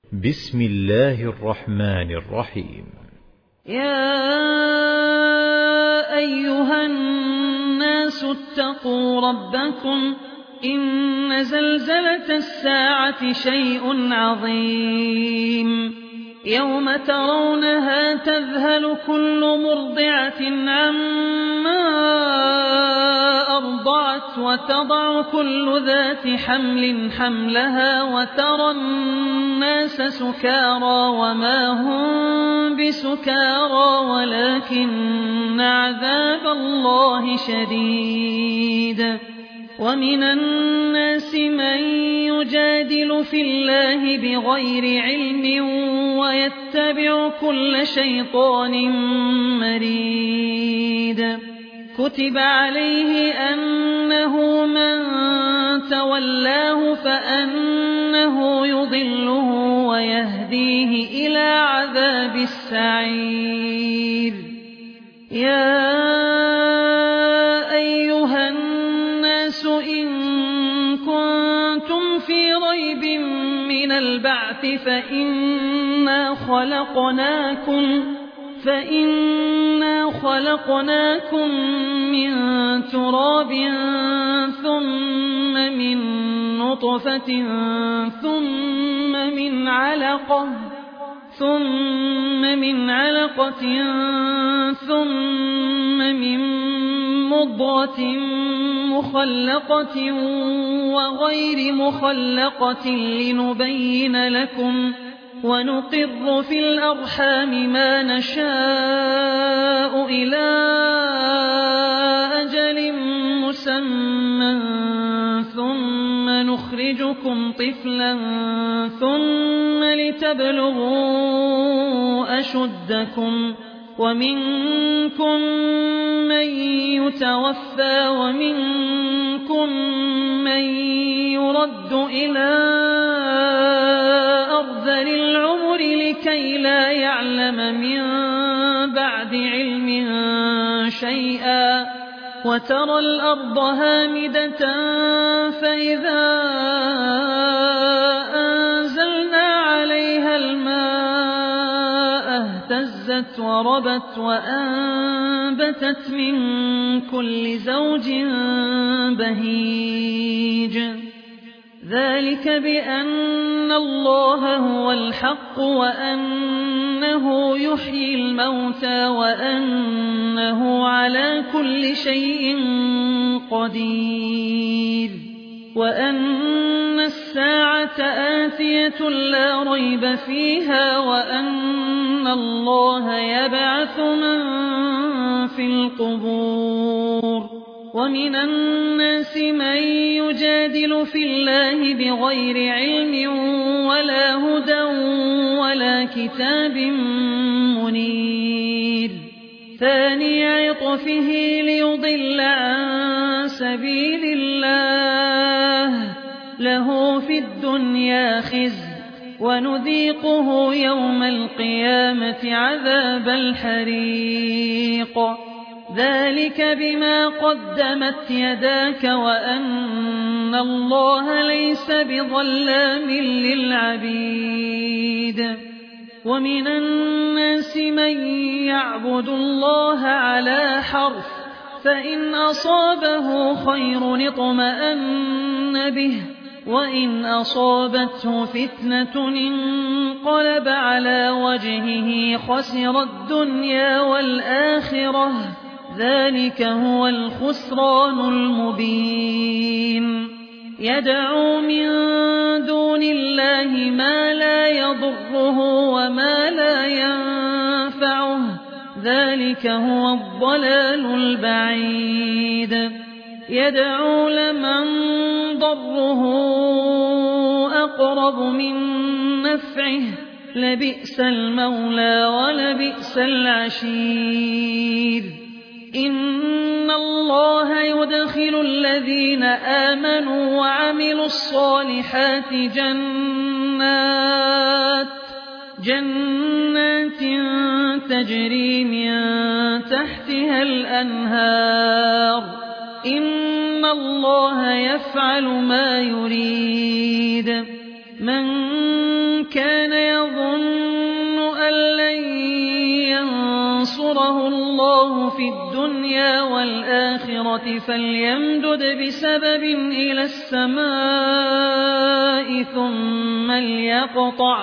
بسم الله الرحمن الرحيم. يا أيها الناس اتقوا ربكم إن زلزلة الساعة شيء عظيم يوم ترونها تذهل كل مرضعة عما أرضعت وتضع كل ذات حمل حملها وترى الناس سكارى وما هم بسكارى ولكن عذاب الله شديد. ومن الناس من يجادل في الله بغير علم ويتبع كل شيطان مريد. كتب عليه أنه من تولاه فأنه يضله ويهديه إلى عذاب السعير. يا أيها الناس إن كنتم في ريب من البعث فإنا خلقناكم من تراب ثم من نطفة ثم من علقة ثم من مضغة مخلقة وغير مخلقة لنبين لكم ونقر في الأرحام ما نشاء إلى أجل مسمى ثم نخرجكم طفلا ثم لتبلغوا أشدكم ومنكم من يتوفى ومنكم من يرد إلى أرذل العمر لكي لا يعلم من بعد علم شيئا. وترى الأرض هامدة فإذا أنزلنا عليها الماء اهتزت وربت وأنبتت من كل زوج بهيج. ذلك بأن الله هو الحق وأنه يحيي الموتى وأنه على كل شيء قدير وأن الساعة آتية لا ريب فيها وأن الله يبعث من في القبور. ومن الناس من يجادل في الله بغير علم ولا هدى ولا كتاب منير. ثاني عطفه ليضل عن سبيل الله له في الدنيا خزي ونذيقه يوم القيامة عذاب الحريق. ذلك بما قدمت يداك وأن الله ليس بظلام للعبيد. ومن الناس من يعبد الله على حرف فإن أصابه خير اطمأن به وإن أصابته فتنة انقلب على وجهه خسر الدنيا والآخرة ذلك هو الخسران المبين. يدعو من دون الله ما لا يضره وما لا ينفعه ذلك هو الضلال البعيد. يدعو لمن ضره أقرب من نفعه لبئس المولى ولبئس العشير. إن الله يدخل الذين آمنوا وعملوا الصالحات جنات تجري من تحتها الأنهار إن الله يفعل ما يريد. من كان الله في الدنيا والآخرة فليمدد بسبب إلى السماء ثم ليقطع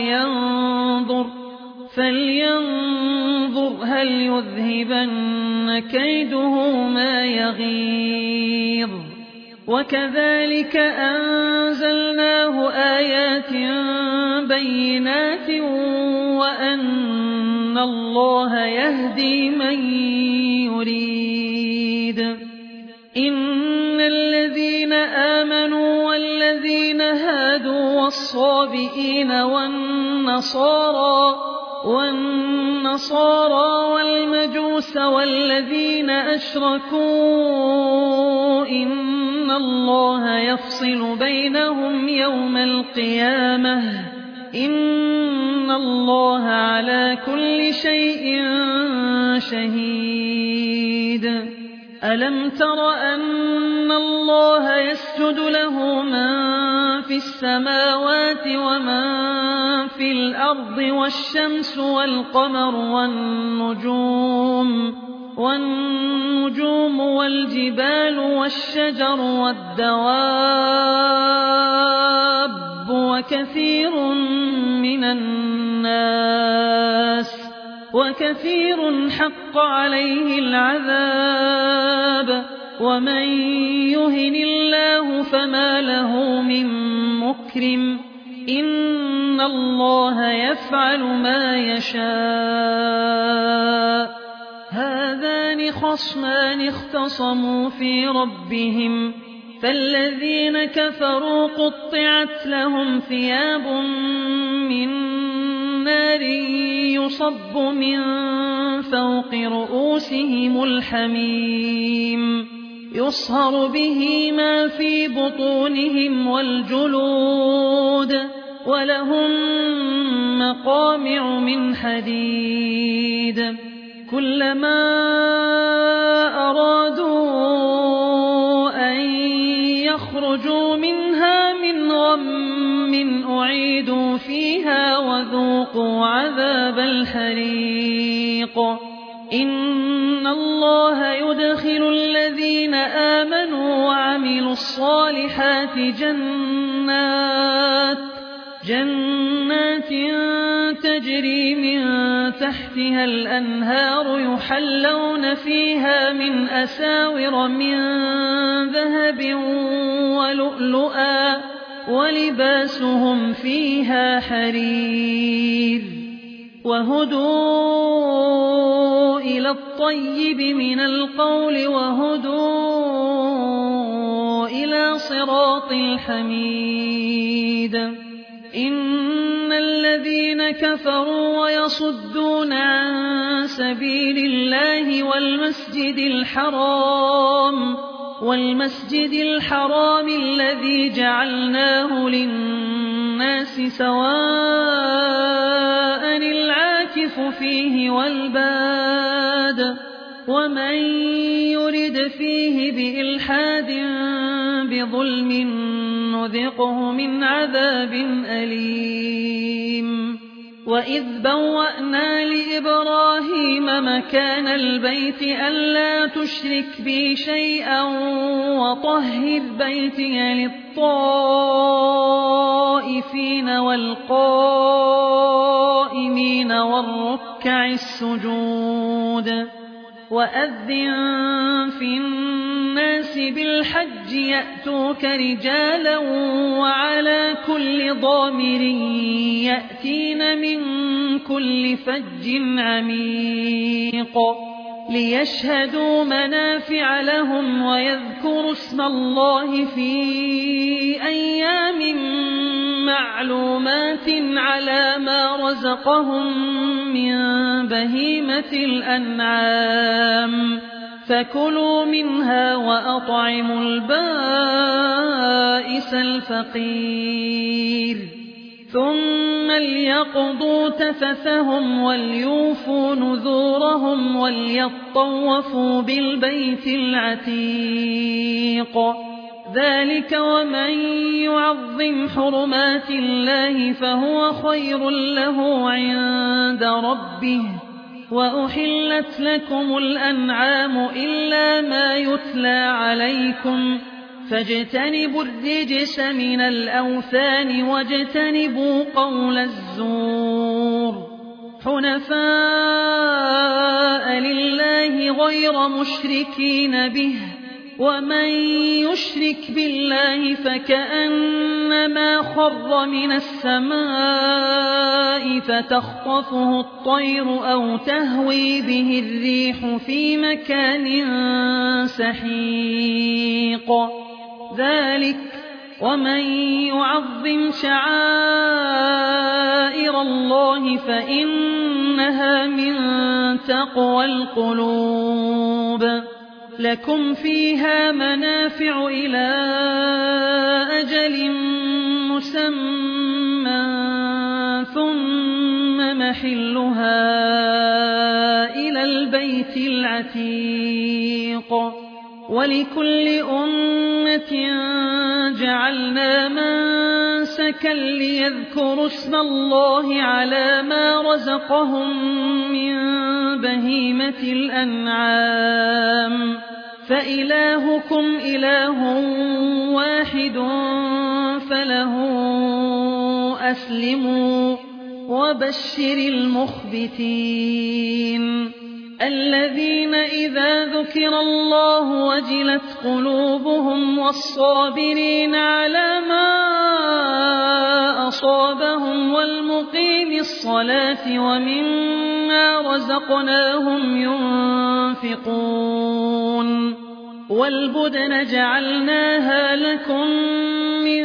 فلينظر هل يذهبن كيده ما يغيظ وكذلك أنزلناه آيات بينات وأن الله يهدي من يريد إن الذين آمنوا والذين هادوا والصابئين والنصارى والمجوس والذين أشركوا إن الله يفصل بينهم يوم القيامة إن الله على كل شيء شهيد ألم تر أن الله يسجد له من في السماوات ومن في الأرض والشمس والقمر والنجوم والجبال والشجر والدواب وكثير حق عليه العذاب ومن يهن الله فما له من مكرم إن الله يفعل ما يشاء هذان خصمان اختصموا في ربهم فالذين كفروا قطعت لهم ثياب من نار يصب من فوق رؤوسهم الحميم يصهر به ما في بطونهم والجلود ولهم مقامع من حديد كلما أرادوا أن يخرجوا منها من غم أعيدوا فيها وذوقوا عذاب الحريق إن الله يدخل الذين آمنوا وعملوا الصالحات جنات تجري من تحتها الأنهار يحلون فيها من أساور من ذهب ولؤلؤا ولباسهم فيها حرير وهدوا إلى الطيب من القول وهدوا إلى صراط الحميد إن الذين كفروا ويصدون عن سبيل الله والمسجد الحرام الذي جعلناه للناس سواء العاكف فيه والباد ومن يرد فيه بإلحاد بظلم نذقه من عذاب أليم وإذ بوأنا لإبراهيم مكان البيت ألا تشرك بي شيئا وطهر بيتي للطائفين والقائمين والركع السجود وأذن في الناس بالحج يأتوك رجالا وعلى كل ضامر يأتين من كل فج عميق ليشهدوا منافع لهم ويذكروا اسم الله في أيام معلومات على ما رزقهم من بهيمة الأنعام فكلوا منها وأطعموا البائس الفقير ثم ليقضوا تفثهم وليوفوا نذورهم وليطوفوا بالبيت العتيق ذلك ومن يعظم حرمات الله فهو خير له عند ربه وأحلت لكم الأنعام إلا ما يتلى عليكم فاجتنبوا الرجس من الأوثان واجتنبوا قول الزور حنفاء لله غير مشركين به ومن يشرك بالله فكأنما خر من السماء فتخطفه الطير أو تهوي به الريح في مكان سحيق ذلك ومن يعظم شعائر الله فإنها من تقوى القلوب لكم فيها منافع إلى أجل مسمى ثم محلها إلى البيت العتيق ولكل أمة جعلنا منسكا ليذكروا اسم الله على ما رزقهم من بهيمة الأنعام فإلهكم إله واحد فله أسلموا وبشر المخبتين الذين إذا ذكر الله وجلت قلوبهم والصابرين على ما أصابهم والمقيم الصلاة ومما رزقناهم ينفقون والبدن جعلناها لكم من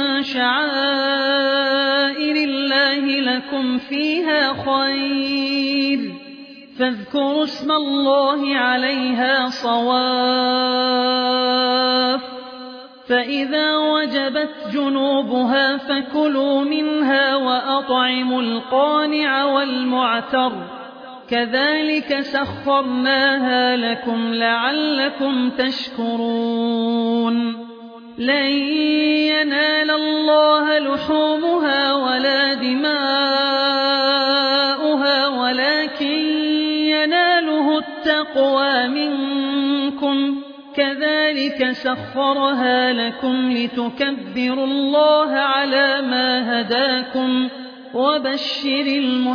شعائر الله لكم فيها خير فاذكروا اسم الله عليها صواف فإذا وجبت جنوبها فكلوا منها وأطعموا القانع والمعتر كذلك سخرناها لكم لعلكم تشكرون لن ينال الله لحومها ولا دماؤها ولكن يناله التقوى منكم كذلك سخرها لكم لتكبروا الله على ما هداكم وبشر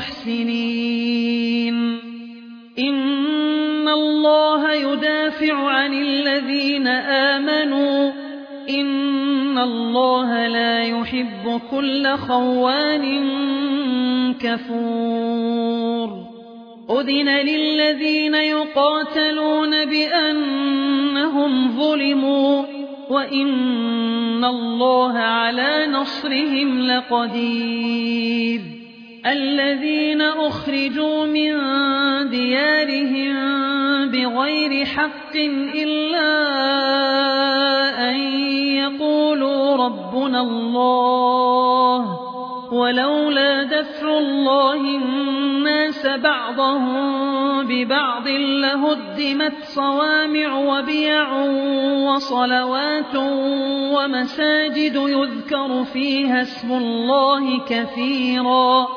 المحسنين إن الله يدافع عن الذين آمنوا إن الله لا يحب كل خوان كفور أذن للذين يقاتلون بأنهم ظلموا وإن الله على نصرهم لقدير الذين أخرجوا من ديارهم بغير حق إلا أن يقولوا ربنا الله ولولا دفع الله الناس بعضهم ببعض لهدمت صوامع وبيع وصلوات ومساجد يذكر فيها اسم الله كثيرا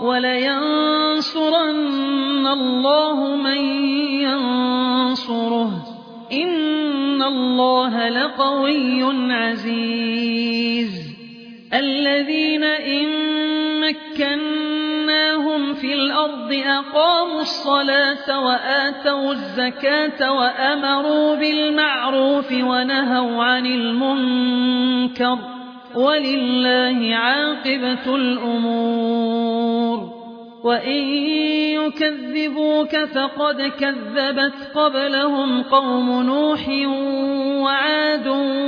ولينصرن الله من ينصره إن الله لقوي عزيز الذين إن مكناهم في الأرض أقاموا الصلاة وآتوا الزكاة وأمروا بالمعروف ونهوا عن المنكر ولله عاقبة الأمور وإن يكذبوك فقد كذبت قبلهم قوم نوح وعاد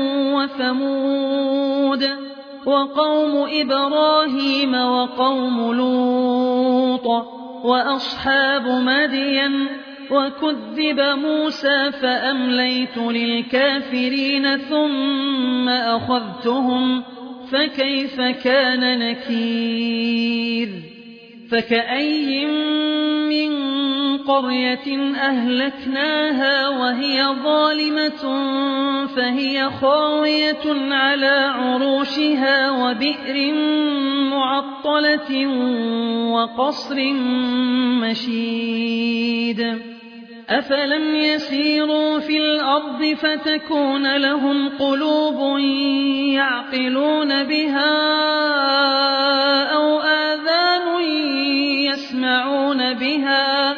وثمود وقوم إبراهيم وقوم لوط وأصحاب مدين وكذب موسى فأمليت للكافرين ثم أخذتهم فكيف كان نكير فكأي من قرية أهلكناها وهي ظالمة فهي خاوية على عروشها وبئر معطلة وقصر مشيد أفلم يسيروا في الأرض فتكون لهم قلوب يعقلون بها أو آذان يسمعون بها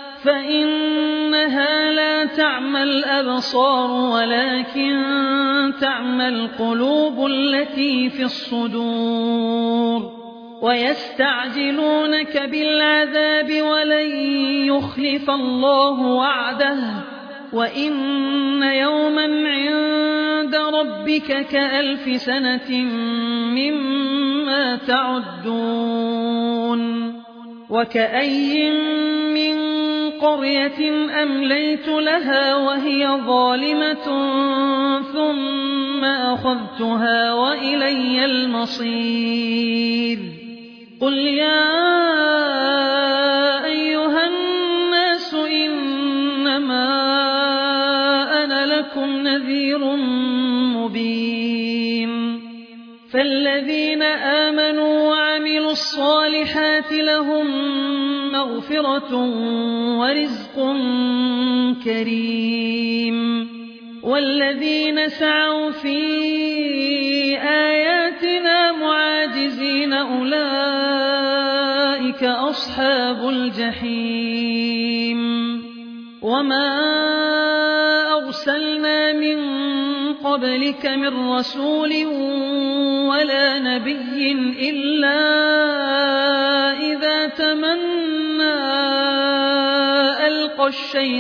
فإنها لا تعمى الأبصار ولكن تعمى القلوب التي في الصدور ويستعجلونك بالعذاب ولن يخلف الله وعده وإن يوما عند ربك كألف سنة مما تعدون وكأي من قرية أمليت لها وهي ظالمة ثم أخذتها وإلي المصير قل يا أيها الناس إنما أنا لكم نذير مبين فالذين آمنوا وعملوا الصالحات لهم مغفرة ورزق كريم والذين سعوا في آياتنا معاجزين أولئك أصحاب الجحيم وما أرسلنا من قبلك من رسول ولا نبي إلا إذا تمنى ألقى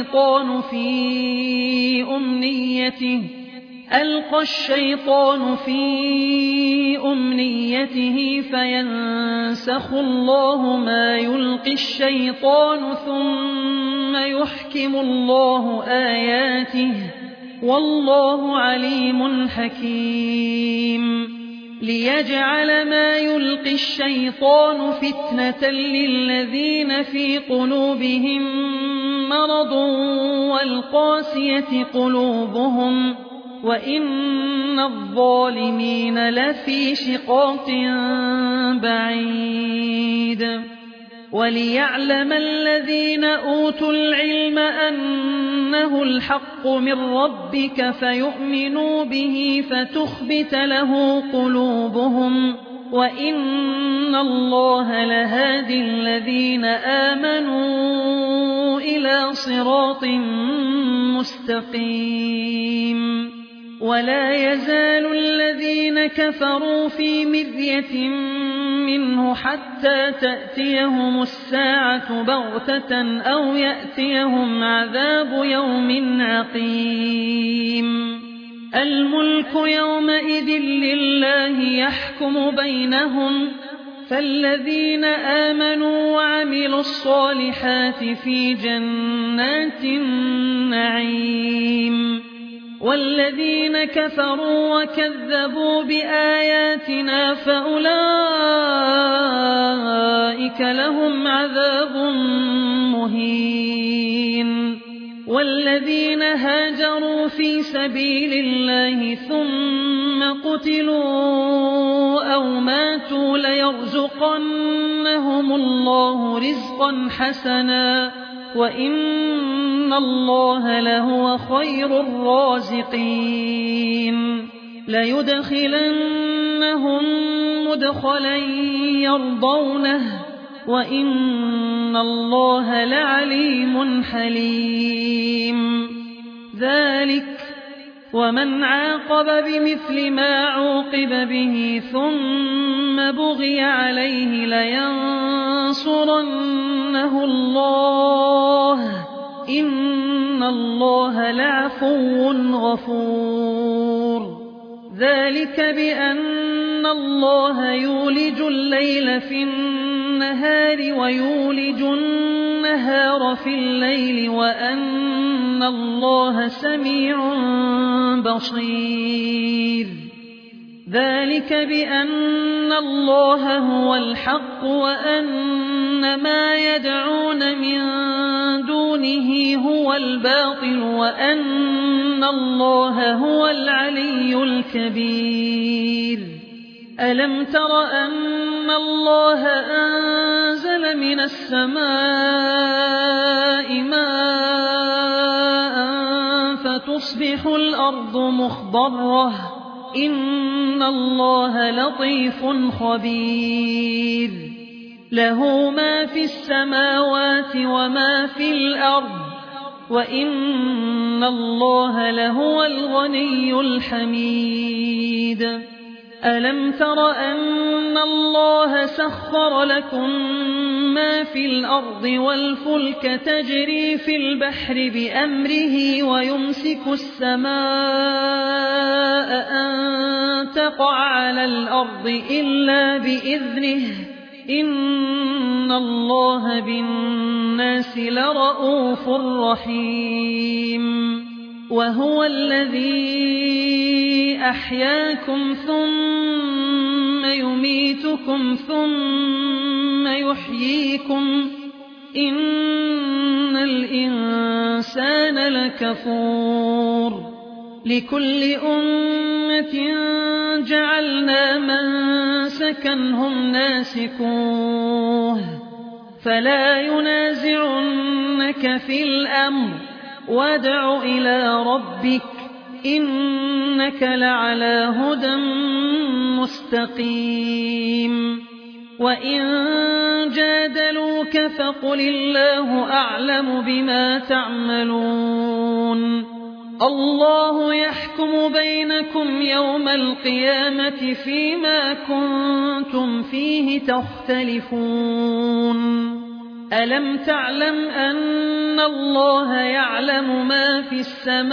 الشيطان في أمنيته فينسخ الله ما يلقي الشيطان ثم يحكم الله آياته والله عليم حكيم ليجعل ما يلقي الشيطان فتنة للذين في قلوبهم مرض والقاسية قلوبهم وإن الظالمين لفي شقاق بعيد وليعلم الذين أوتوا العلم أنه الحق من ربك فيؤمنوا به فتخبت له قلوبهم وإن الله لهادي الذين آمنوا إلى صراط مستقيم ولا يزال الذين كفروا في مرية منه حتى تأتيهم الساعة بغتة أو يأتيهم عذاب يوم عقيم الملك يومئذ لله يحكم بينهم فالذين آمنوا وعملوا الصالحات في جنات النعيم والذين كفروا وكذبوا بآياتنا فأولئك لهم عذاب مهين والذين هاجروا في سبيل الله ثم قتلوا أو ماتوا ليرزقنهم الله رزقا حسنا وإن الله لهو خير الرازقين ليدخلنهم مدخلا يرضونه وإن الله لعليم حليم ذلك ومن عاقب بمثل ما عوقب به ثم بغي عليه لينصرنه الله إن الله لعفو غفور ذلك بأن الله يولج الليل في النهار ويولج النهار في الليل وأن الله سميع بصير ذلك بأن الله هو الحق وأن ما يدعون من دونه هو الباطل وأن الله هو العلي الكبير ألم تر أن الله أنزل من السماء ماء فتصبح الأرض مخضرة إن الله لطيف خبير له ما في السماوات وما في الأرض وإن الله لهو الغني الحميد ألم تر أن الله سخر لكم ما في الأرض والفلك تجري في البحر بأمره ويمسك السماء أن تقع على الأرض إلا بإذنه إن الله بالناس لرءوف رحيم وهو الذي أحياكم ثم يميتكم ثم يحييكم إن الإنسان لكفور لكل أمة جعلنا منسكا هم ناسكوه فلا ينازعنك في الأمر وادع إلى ربك إنك لعلى هدى مستقيم وإن جادلوك فقل الله أعلم بما تعملون الله يحكم بينكم يوم القيامة فيما كنتم فيه تختلفون ألم تعلم أن الله يعلم ما في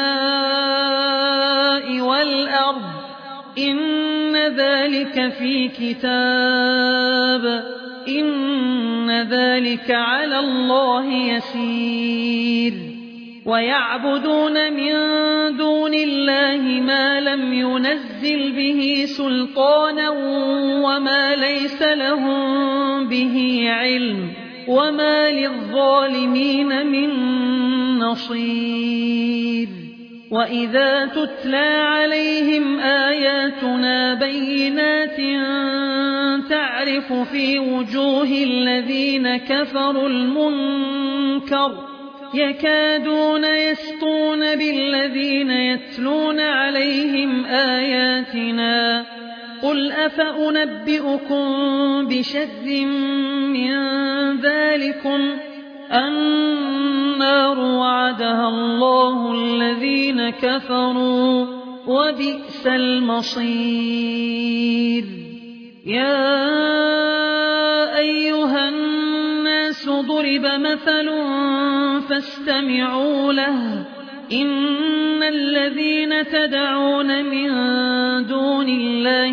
السماء والأرض إن ذلك في كتاب إن ذلك على الله يسير ويعبدون من دون الله ما لم ينزل به سلطانا وما ليس لهم به علم وما للظالمين من نصير وإذا تتلى عليهم آياتنا بينات تعرف في وجوه الذين كفروا المنكر يكادون يسطون بالذين يتلون عليهم آياتنا قل أفأنبئكم بشر من ذلكم النار وعدها الله الذين كفروا وبئس المصير يا أيها الناس ضرب مثل فاستمعوا له إن الذين تدعون من دون الله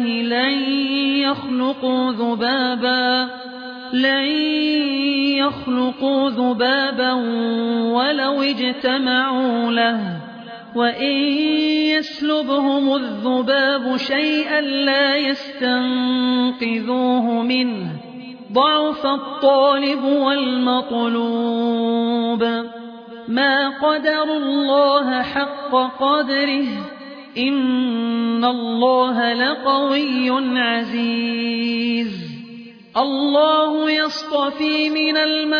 لن يخلقوا ذبابا ولو اجتمعوا له وإن يسلبهم الذباب شيئا لا يستنقذوه منه ضعف الطالب والمطلوب ما قدروا الله حق قدره إن الله لقوي عزيز الله يصطفي من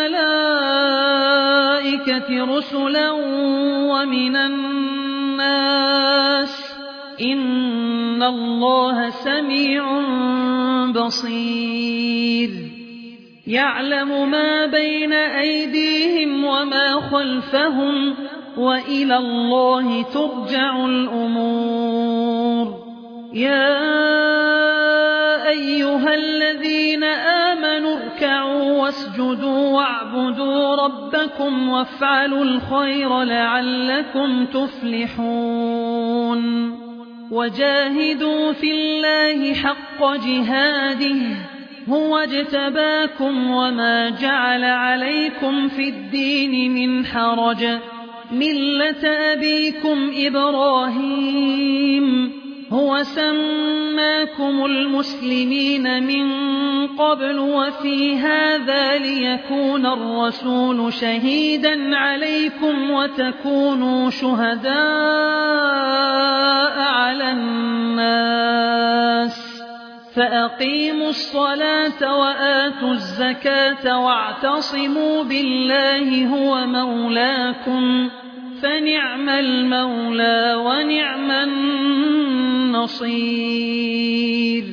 الملائكة رسلا ومن الناس إن الله سميع بصير يعلم ما بين أيديهم وما خلفهم وإلى الله ترجع الأمور يا أيها الذين آمنوا اركعوا واسجدوا واعبدوا ربكم وافعلوا الخير لعلكم تفلحون وجاهدوا في الله حق جهاده هو اجتباكم وما جعل عليكم في الدين من حرج ملة أبيكم إبراهيم هو سماكم المسلمين من قبل وفي هذا ليكون الرسول شهيدا عليكم وتكونوا شهداء على الناس فأقيموا الصلاة وآتوا الزكاة واعتصموا بالله هو مولاكم فنعم المولى ونعم النصير.